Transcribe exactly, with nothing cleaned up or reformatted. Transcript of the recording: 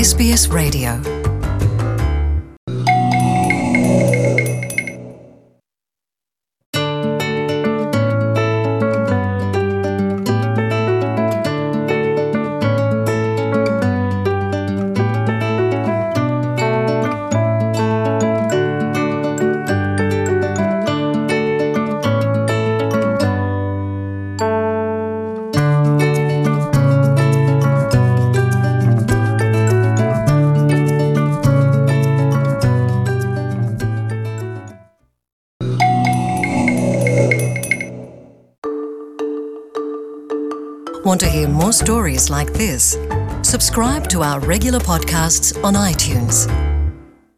S B S Radio. Want to hear more stories like this? Subscribe to our regular podcasts on iTunes.